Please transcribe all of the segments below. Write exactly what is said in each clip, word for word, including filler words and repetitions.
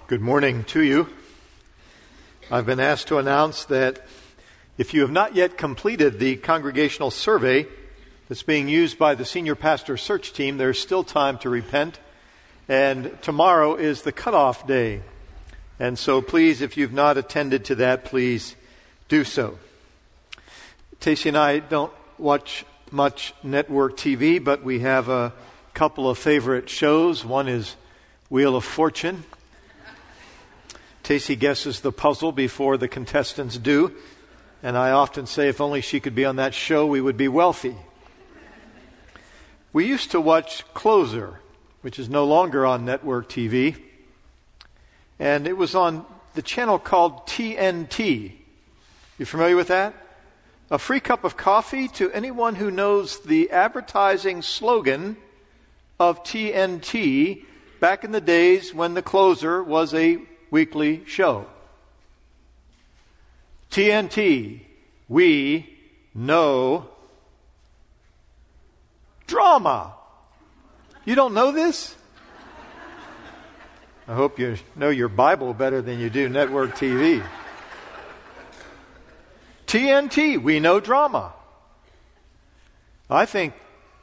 Good morning to you. I've been asked to announce that if you have not yet completed the congregational survey that's being used by the senior pastor search team, there's still time to repent. And tomorrow is the cutoff day. And so please, if you've not attended to that, please do so. Tacey and I don't watch much network T V, but we have a couple of favorite shows. One is Wheel of Fortune. Tacey guesses the puzzle before the contestants do. And I often say if only she could be on that show, we would be wealthy. We used to watch Closer, which is no longer on network T V. And it was on the channel called T N T. You familiar with that? A free cup of coffee to anyone who knows the advertising slogan of T N T back in the days when the Closer was a weekly show. T N T, we know drama. You don't know this? I hope you know your Bible better than you do network T V. T N T, we know drama. I think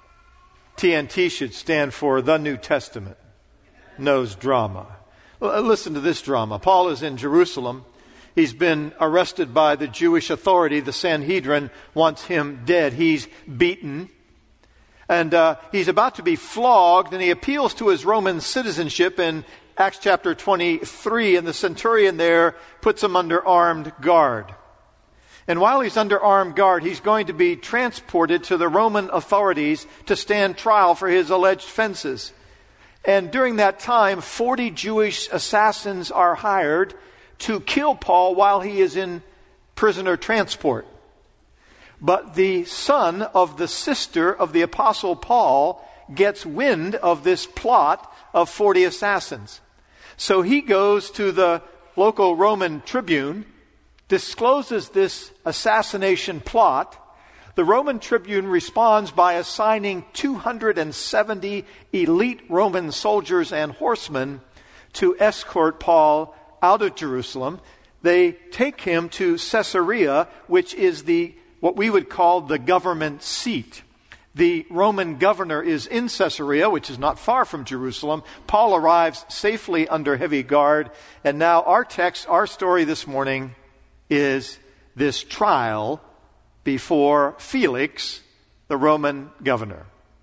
T N T should stand for the New Testament knows drama. Well, listen to this drama. Paul is in Jerusalem. He's been arrested by the Jewish authority. The Sanhedrin wants him dead. He's beaten. And uh, he's about to be flogged, and he appeals to his Roman citizenship in Acts chapter twenty-three, and the centurion there puts him under armed guard. And while he's under armed guard, he's going to be transported to the Roman authorities to stand trial for his alleged offenses. And during that time, forty Jewish assassins are hired to kill Paul while he is in prisoner transport. But the son of the sister of the Apostle Paul gets wind of this plot of forty assassins. So he goes to the local Roman tribune, discloses this assassination plot. The Roman tribune responds by assigning two hundred seventy elite Roman soldiers and horsemen to escort Paul out of Jerusalem. They take him to Caesarea, which is the what we would call the government seat. The Roman governor is in Caesarea, which is not far from Jerusalem. Paul arrives safely under heavy guard. And now our text, our story this morning is this trial before Felix, the Roman governor.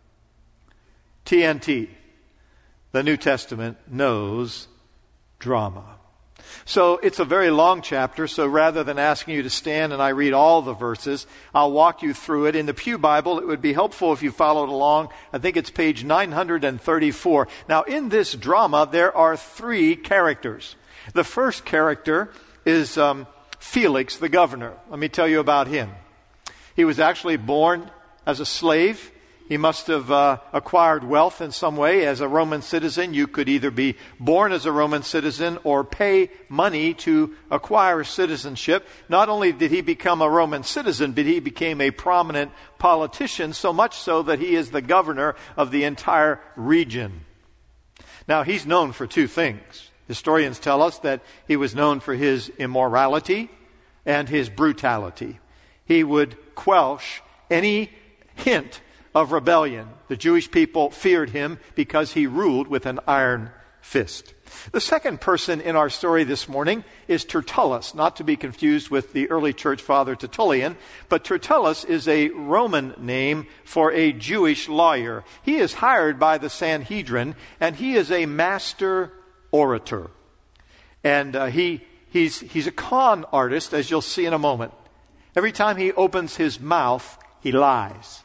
T N T, the New Testament knows drama. So it's a very long chapter, so rather than asking you to stand and I read all the verses, I'll walk you through it. In the Pew Bible, it would be helpful if you followed along. I think it's page nine hundred thirty-four. Now, in this drama, there are three characters. The first character is um, Felix, the governor. Let me tell you about him. He was actually born as a slave. He must have uh, acquired wealth in some way. As a Roman citizen, you could either be born as a Roman citizen or pay money to acquire citizenship. Not only did he become a Roman citizen, but he became a prominent politician, so much so that he is the governor of the entire region. Now, he's known for two things. Historians tell us that he was known for his immorality and his brutality. He would quelch any hint of rebellion. The Jewish people feared him because he ruled with an iron fist. The second person in our story this morning is Tertullus, not to be confused with the early church father Tertullian, but Tertullus is a Roman name for a Jewish lawyer. He is hired by the Sanhedrin, and he is a master orator. And uh, he he's he's a con artist, as you'll see in a moment. Every time he opens his mouth, he lies.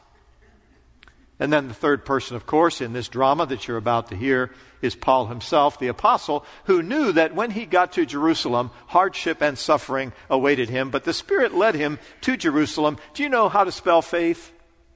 And then the third person, of course, in this drama that you're about to hear is Paul himself, the apostle, who knew that when he got to Jerusalem, hardship and suffering awaited him. But the Spirit led him to Jerusalem. Do you know how to spell faith?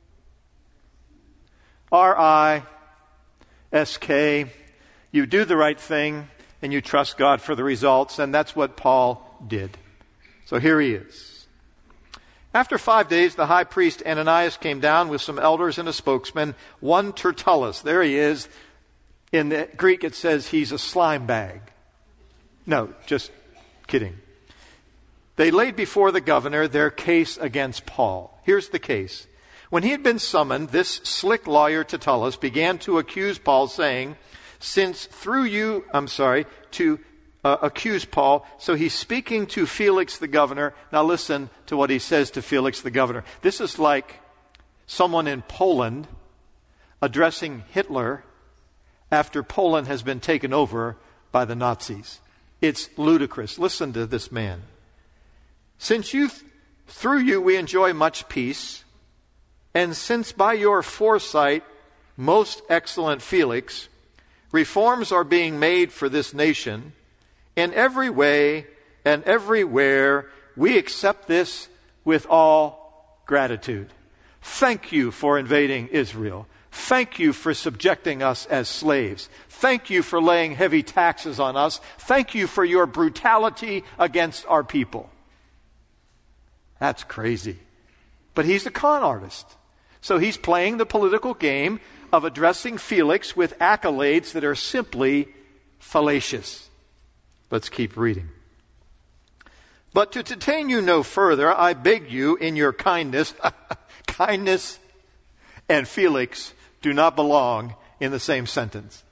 R I S K. You do the right thing and you trust God for the results. And that's what Paul did. So here he is. After five days, the high priest Ananias came down with some elders and a spokesman, one Tertullus. There he is. In the Greek, it says he's a slime bag. No, just kidding. They laid before the governor their case against Paul. Here's the case. When he had been summoned, this slick lawyer Tertullus began to accuse Paul, saying, since through you, I'm sorry, to uh, accuse Paul. So he's speaking to Felix the governor. Now listen to what he says to Felix the governor. This is like someone in Poland addressing Hitler after Poland has been taken over by the Nazis. It's ludicrous. Listen to this man. Since you, through you we enjoy much peace, and since by your foresight, most excellent Felix, reforms are being made for this nation, in every way and everywhere we accept this with all gratitude. Thank you for invading Israel. Thank you for subjecting us as slaves. Thank you for laying heavy taxes on us. Thank you for your brutality against our people. That's crazy. But he's a con artist. So he's playing the political game of addressing Felix with accolades that are simply fallacious. Let's keep reading. But to detain you no further, I beg you in your kindness, kindness and Felix do not belong in the same sentence.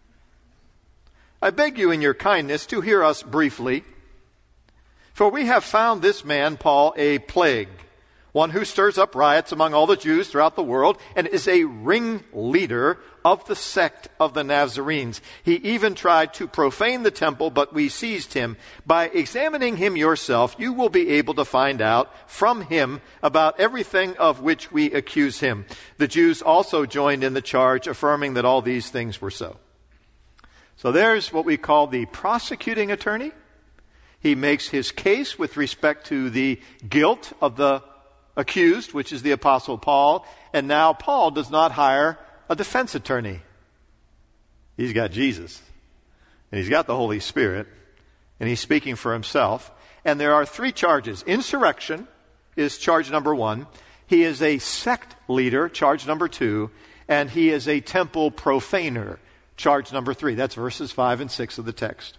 I beg you in your kindness to hear us briefly. For we have found this man, Paul, a plague, one who stirs up riots among all the Jews throughout the world and is a ringleader of the sect of the Nazarenes. He even tried to profane the temple, but we seized him. By examining him yourself, you will be able to find out from him about everything of which we accuse him. The Jews also joined in the charge, affirming that all these things were so. So there's what we call the prosecuting attorney. He makes his case with respect to the guilt of the accused, which is the Apostle Paul. And now Paul does not hire a defense attorney. He's got Jesus. And he's got the Holy Spirit. And he's speaking for himself. And there are three charges. Insurrection is charge number one. He is a sect leader, charge number two. And he is a temple profaner, charge number three. That's verses five and six of the text.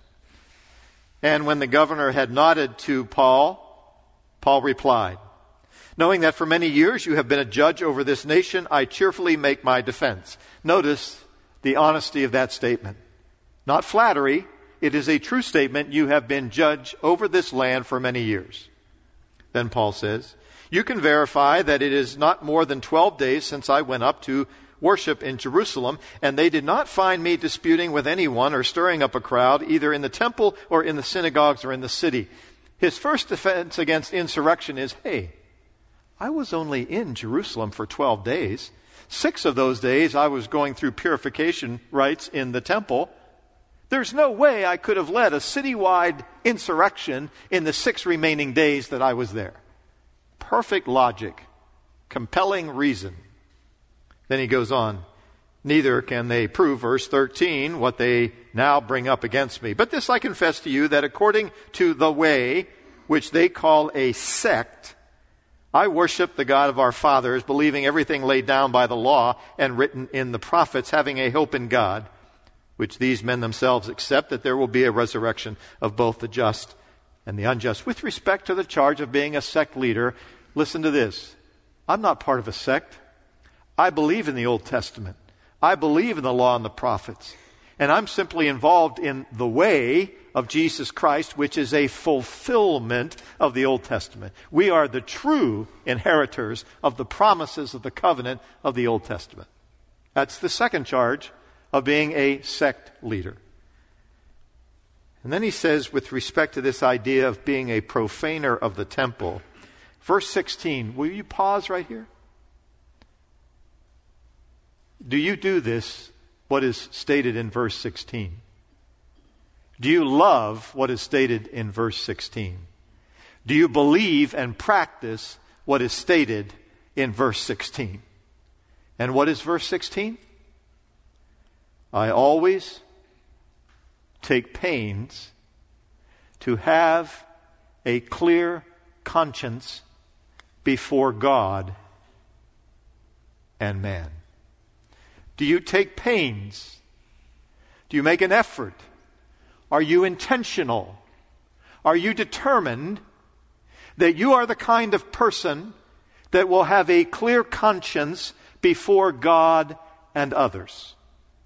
And when the governor had nodded to Paul, Paul replied, knowing that for many years you have been a judge over this nation, I cheerfully make my defense. Notice the honesty of that statement. Not flattery. It is a true statement. You have been judge over this land for many years. Then Paul says, you can verify that it is not more than twelve days since I went up to worship in Jerusalem, and they did not find me disputing with anyone or stirring up a crowd, either in the temple or in the synagogues or in the city. His first defense against insurrection is, hey, I was only in Jerusalem for twelve days. Six of those days I was going through purification rites in the temple. There's no way I could have led a citywide insurrection in the six remaining days that I was there. Perfect logic, compelling reason. Then he goes on, neither can they prove, verse thirteen, what they now bring up against me. But this I confess to you, that according to the way, which they call a sect, I worship the God of our fathers, believing everything laid down by the law and written in the prophets, having a hope in God, which these men themselves accept, that there will be a resurrection of both the just and the unjust. With respect to the charge of being a sect leader, listen to this. I'm not part of a sect. I believe in the Old Testament. I believe in the law and the prophets. And I'm simply involved in the way of Jesus Christ, which is a fulfillment of the Old Testament. We are the true inheritors of the promises of the covenant of the Old Testament. That's the second charge of being a sect leader. And then he says, with respect to this idea of being a profaner of the temple, verse sixteen, will you pause right here? Do you do this, what is stated in verse sixteen? Do you love what is stated in verse sixteen? Do you believe and practice what is stated in verse sixteen? And what is verse sixteen? I always take pains to have a clear conscience before God and man. Do you take pains? Do you make an effort? Are you intentional? Are you determined that you are the kind of person that will have a clear conscience before God and others?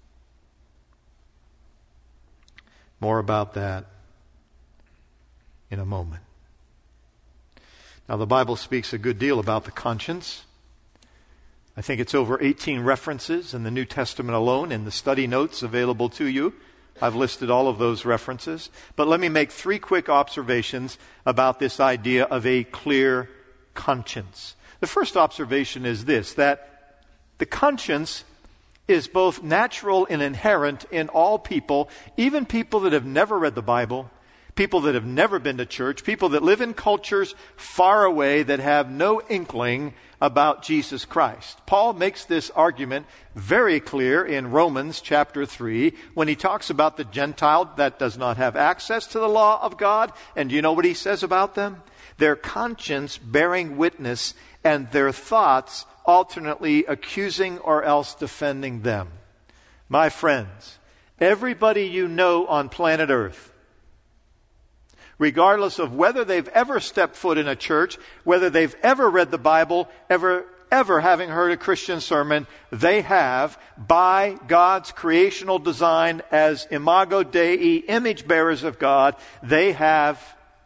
More about that in a moment. Now, the Bible speaks a good deal about the conscience. I think it's over eighteen references in the New Testament alone in the study notes available to you. I've listed all of those references. But let me make three quick observations about this idea of a clear conscience. The first observation is this, that the conscience is both natural and inherent in all people, even people that have never read the Bible, people that have never been to church, people that live in cultures far away that have no inkling about Jesus Christ. Paul makes this argument very clear in Romans chapter three when he talks about the Gentile that does not have access to the law of God. And do you know what he says about them? Their conscience bearing witness and their thoughts alternately accusing or else defending them. My friends, everybody you know on planet Earth, regardless of whether they've ever stepped foot in a church, whether they've ever read the Bible, ever, ever having heard a Christian sermon, they have, by God's creational design as imago Dei, image bearers of God, they have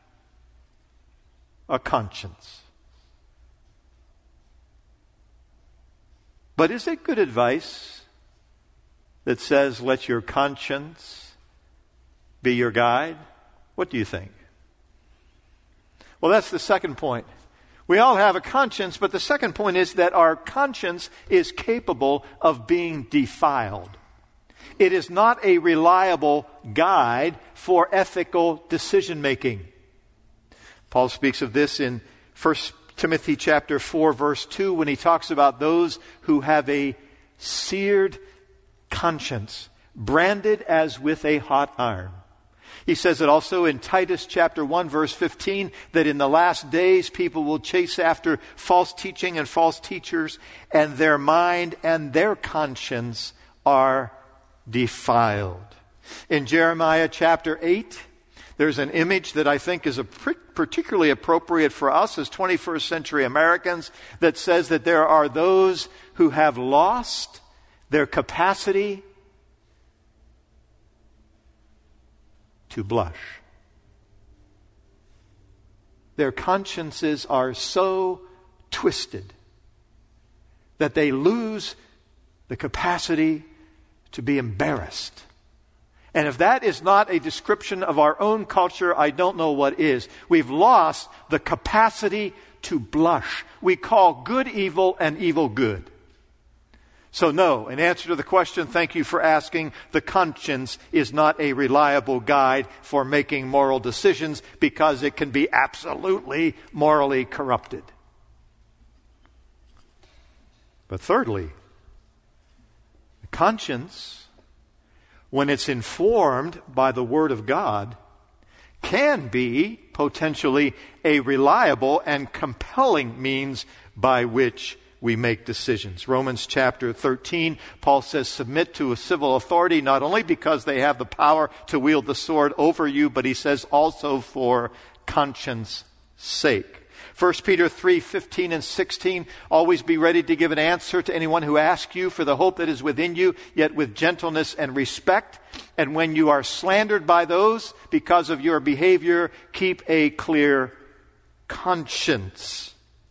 a conscience. But is it good advice that says, let your conscience be your guide? What do you think? Well, that's the second point. We all have a conscience, but the second point is that our conscience is capable of being defiled. It is not a reliable guide for ethical decision-making. Paul speaks of this in First Timothy chapter four, verse two, when he talks about those who have a seared conscience, branded as with a hot iron. He says it also in Titus chapter one, verse fifteen, that in the last days people will chase after false teaching and false teachers, and their mind and their conscience are defiled. In Jeremiah chapter eight, there's an image that I think is a particularly appropriate for us as twenty-first century Americans that says that there are those who have lost their capacity to blush. Their consciences are so twisted that they lose the capacity to be embarrassed. And if that is not a description of our own culture, I don't know what is. We've lost the capacity to blush. We call good evil and evil good. So no, in answer to the question, thank you for asking, the conscience is not a reliable guide for making moral decisions because it can be absolutely morally corrupted. But thirdly, the conscience, when it's informed by the Word of God, can be potentially a reliable and compelling means by which we make decisions. Romans chapter thirteen, Paul says, submit to a civil authority not only because they have the power to wield the sword over you, but he says also for conscience sake. First Peter three, fifteen and sixteen, always be ready to give an answer to anyone who asks you for the hope that is within you, yet with gentleness and respect. And when you are slandered by those because of your behavior, keep a clear conscience.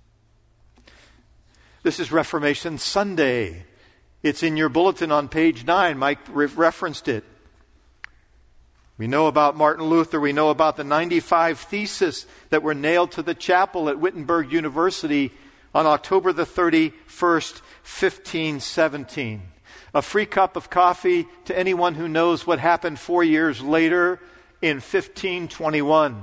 This is Reformation Sunday. It's in your bulletin on page nine. Mike re- referenced it. We know about Martin Luther. We know about the ninety-five theses that were nailed to the chapel at Wittenberg University on October the thirty-first, fifteen seventeen. A free cup of coffee to anyone who knows what happened four years later in fifteen twenty-one.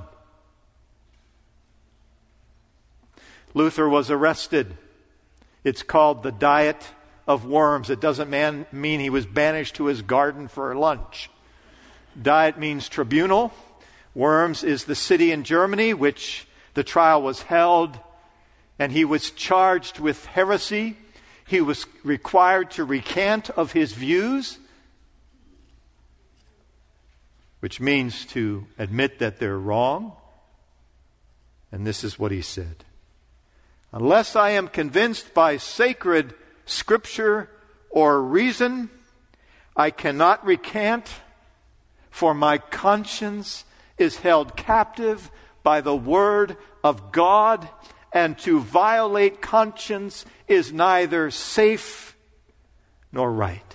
Luther was arrested. It's called the Diet of Worms. It doesn't man, mean he was banished to his garden for lunch. Diet means tribunal. Worms is the city in Germany which the trial was held, and he was charged with heresy. He was required to recant of his views. which means to admit that they're wrong. And this is what he said. Unless I am convinced by sacred scripture or reason, I cannot recant, for my conscience is held captive by the word of God, and to violate conscience is neither safe nor right.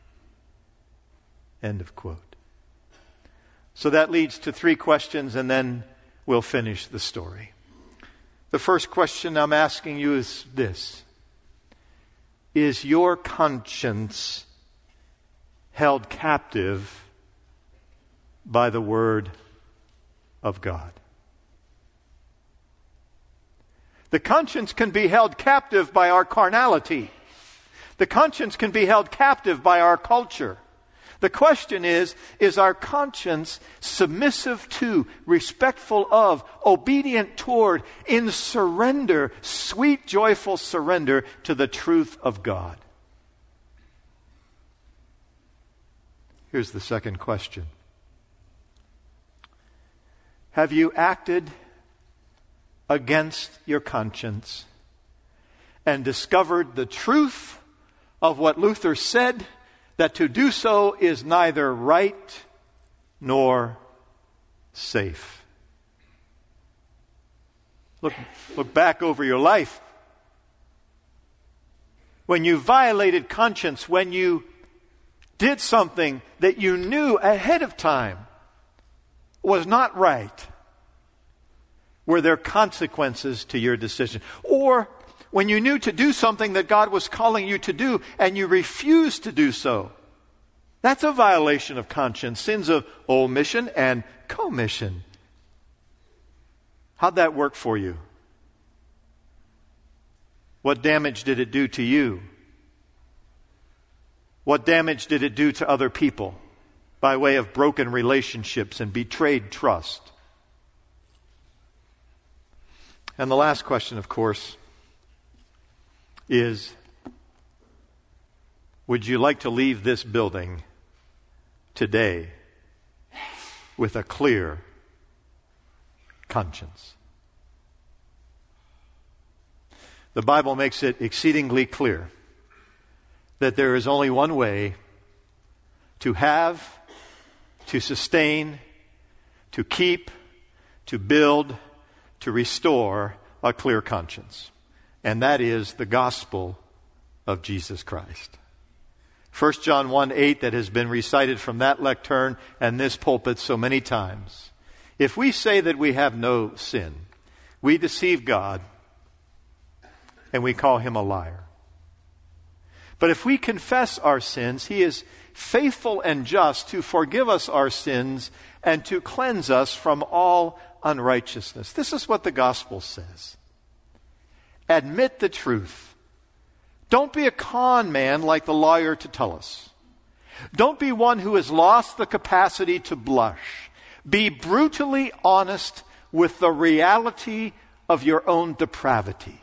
End of quote. So that leads to three questions, and then we'll finish the story. The first question I'm asking you is this: is your conscience held captive by the Word of God? The conscience can be held captive by our carnality. The conscience can be held captive by our culture. The question is, is our conscience submissive to, respectful of, obedient toward, in surrender, sweet, joyful surrender to the truth of God? Here's the second question. Have you acted against your conscience and discovered the truth of what Luther said, that to do so is neither right nor safe? Look, look back over your life. When you violated conscience, when you did something that you knew ahead of time was not right, were there consequences to your decision? Or when you knew to do something that God was calling you to do and you refused to do so, that's a violation of conscience. Sins of omission and commission. How'd that work for you? What damage did it do to you? What damage did it do to other people by way of broken relationships and betrayed trust? And the last question, of course, is, would you like to leave this building today with a clear conscience? The Bible makes it exceedingly clear that there is only one way to have, to sustain, to keep, to build, to restore a clear conscience. And that is the gospel of Jesus Christ. First John one eight, that has been recited from that lectern and this pulpit so many times. If we say that we have no sin, we deceive God and we call him a liar. But if we confess our sins, he is faithful and just to forgive us our sins and to cleanse us from all unrighteousness. This is what the gospel says. Admit the truth. Don't be a con man like the lawyer Tertullus. Don't be one who has lost the capacity to blush. Be brutally honest with the reality of your own depravity.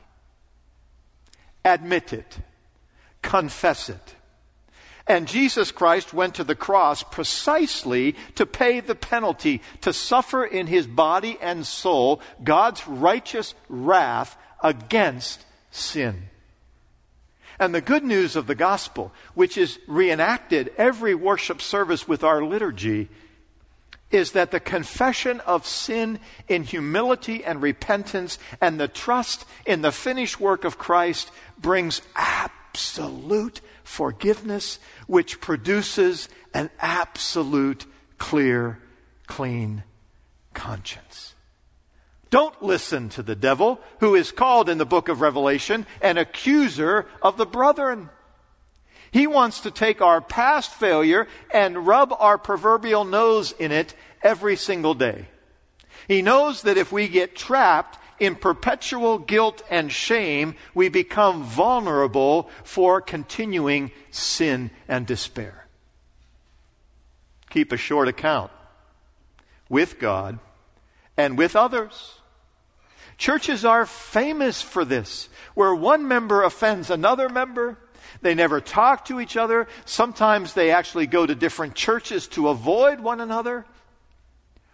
Admit it. Confess it. And Jesus Christ went to the cross precisely to pay the penalty, to suffer in his body and soul God's righteous wrath against sin. And the good news of the gospel, which is reenacted every worship service with our liturgy, is that the confession of sin in humility and repentance and the trust in the finished work of Christ brings absolute forgiveness, which produces an absolute, clear, clean conscience. Don't listen to the devil, who is called in the book of Revelation an accuser of the brethren. He wants to take our past failure and rub our proverbial nose in it every single day. He knows that if we get trapped in perpetual guilt and shame, we become vulnerable for continuing sin and despair. Keep a short account with God and with others. Churches are famous for this, where one member offends another member. They never talk to each other. Sometimes they actually go to different churches to avoid one another.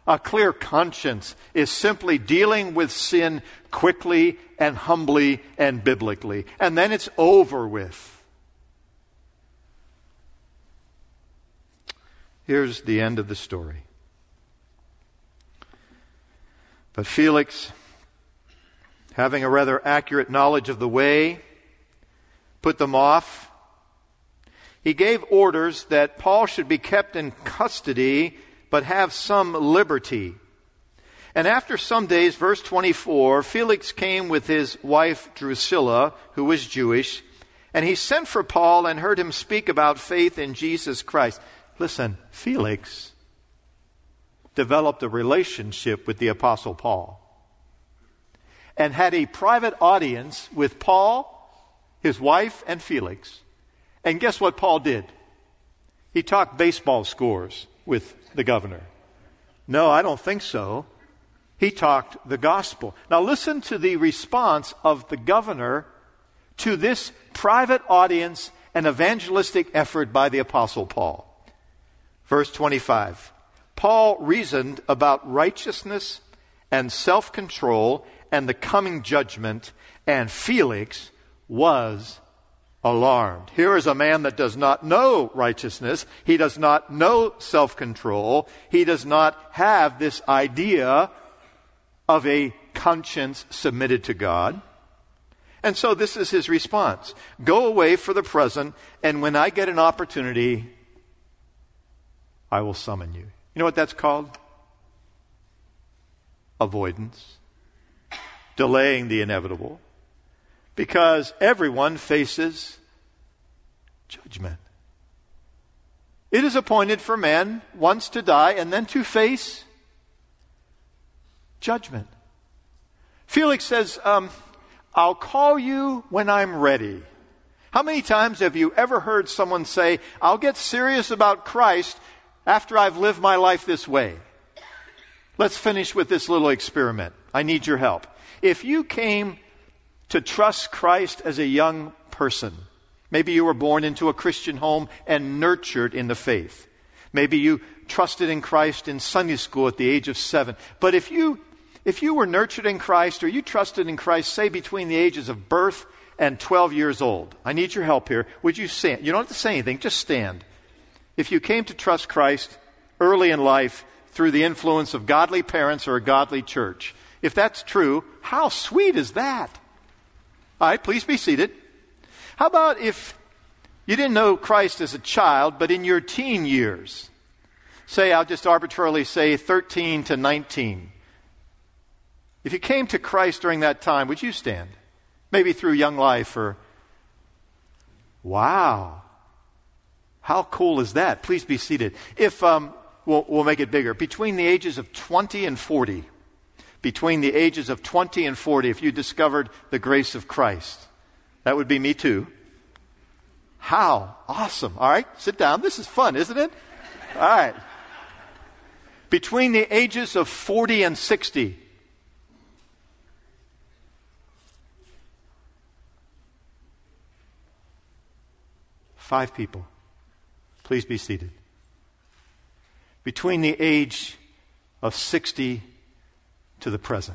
A clear conscience is simply dealing with sin quickly and humbly and biblically. And then it's over with. Here's the end of the story. But Felix, having a rather accurate knowledge of the way, put them off. He gave orders that Paul should be kept in custody, but have some liberty. And after some days, verse twenty-four, Felix came with his wife Drusilla, who was Jewish, and he sent for Paul and heard him speak about faith in Jesus Christ. Listen, Felix developed a relationship with the Apostle Paul and had a private audience with Paul, his wife, and Felix. And guess what Paul did? He talked baseball scores with the governor. No, I don't think so. He talked the gospel. Now listen to the response of the governor to this private audience and evangelistic effort by the Apostle Paul. Verse twenty-five. Paul reasoned about righteousness and self-control and the coming judgment, and Felix was alarmed. Here is a man that does not know righteousness. He does not know self-control. He does not have this idea of a conscience submitted to God. And so this is his response. Go away for the present, and when I get an opportunity, I will summon you. You know what that's called? Avoidance. Delaying the inevitable. Because everyone faces judgment. It is appointed for man once to die and then to face judgment. Felix says, um, I'll call you when I'm ready. How many times have you ever heard someone say, I'll get serious about Christ after I've lived my life this way? Let's finish with this little experiment. I need your help. If you came to trust Christ as a young person, maybe you were born into a Christian home and nurtured in the faith. Maybe you trusted in Christ in Sunday school at the age of seven. But if you if you were nurtured in Christ or you trusted in Christ, say between the ages of birth and twelve years old, I need your help here. Would you stand? You don't have to say anything, just stand. If you came to trust Christ early in life through the influence of godly parents or a godly church, if that's true, how sweet is that? All right, please be seated. How about if you didn't know Christ as a child, but in your teen years? Say, I'll just arbitrarily say thirteen to nineteen. If you came to Christ during that time, would you stand? Maybe through Young Life or... Wow. How cool is that? Please be seated. If, um, we'll, we'll make it bigger. Between the ages of twenty and forty, between the ages of twenty and forty, if you discovered the grace of Christ, that would be me too. How awesome. All right, sit down. This is fun, isn't it? All right. Between the ages of forty and sixty, five people. Please be seated. Between the age of sixty to the present.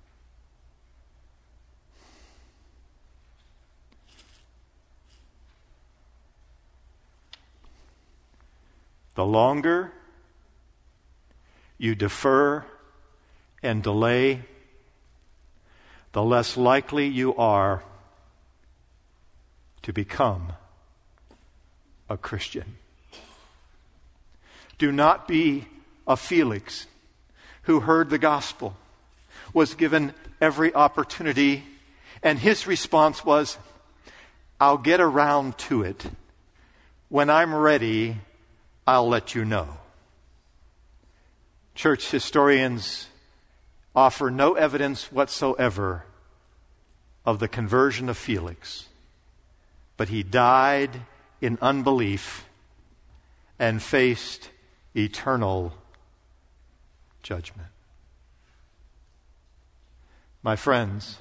The longer you defer and delay, the less likely you are to become a Christian. Do not be a Felix who heard the gospel, was given every opportunity, and his response was, I'll get around to it. When I'm ready, I'll let you know. Church historians offer no evidence whatsoever of the conversion of Felix, but he died in unbelief and faced eternal judgment. My friends,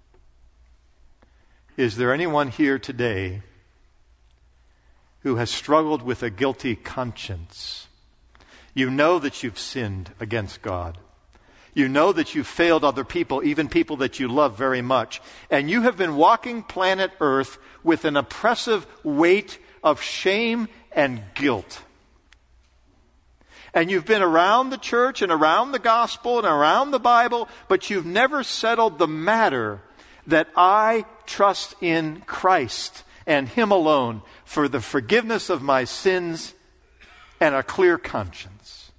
is there anyone here today who has struggled with a guilty conscience? You know that you've sinned against God. You know that you've failed other people, even people that you love very much. And you have been walking planet Earth with an oppressive weight of shame and guilt. And you've been around the church and around the gospel and around the Bible, but you've never settled the matter that I trust in Christ and Him alone for the forgiveness of my sins and a clear conscience.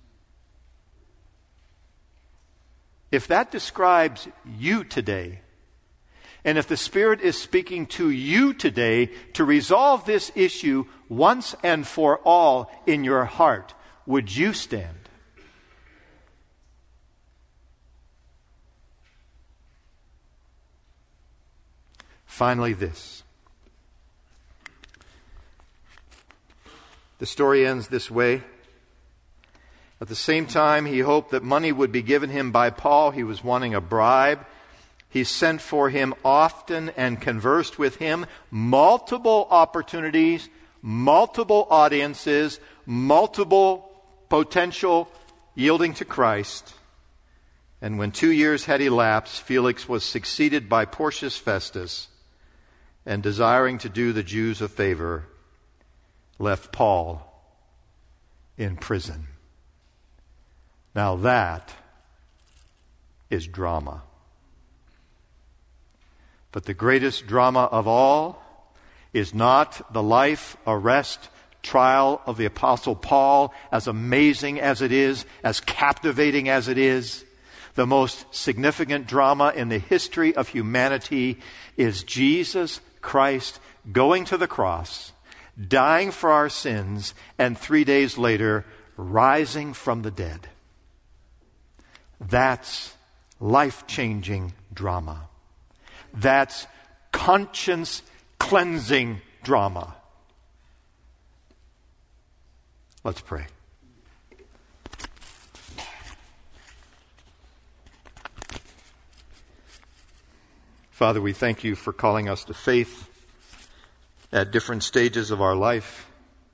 If that describes you today, and if the Spirit is speaking to you today to resolve this issue once and for all in your heart, would you stand? Finally, this. The story ends this way. At the same time, he hoped that money would be given him by Paul. He was wanting a bribe. He sent for him often and conversed with him. Multiple opportunities, multiple audiences, multiple potential yielding to Christ. And when two years had elapsed, Felix was succeeded by Porcius Festus, and desiring to do the Jews a favor, left Paul in prison. Now that is drama. But the greatest drama of all is not the life, arrest, trial of the Apostle Paul, as amazing as it is, as captivating as it is. The most significant drama in the history of humanity is Jesus Christ going to the cross, dying for our sins, and three days later rising from the dead. That's life-changing drama. That's conscience-cleansing drama. Let's pray. Father, we thank you for calling us to faith at different stages of our life.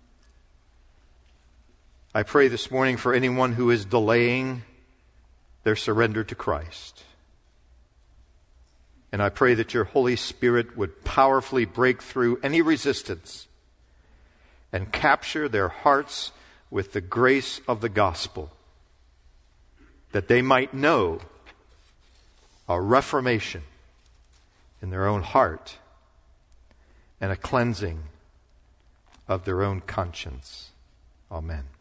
I pray this morning for anyone who is delaying their surrender to Christ. And I pray that your Holy Spirit would powerfully break through any resistance and capture their hearts with the grace of the gospel, that they might know a reformation in their own heart and a cleansing of their own conscience. Amen.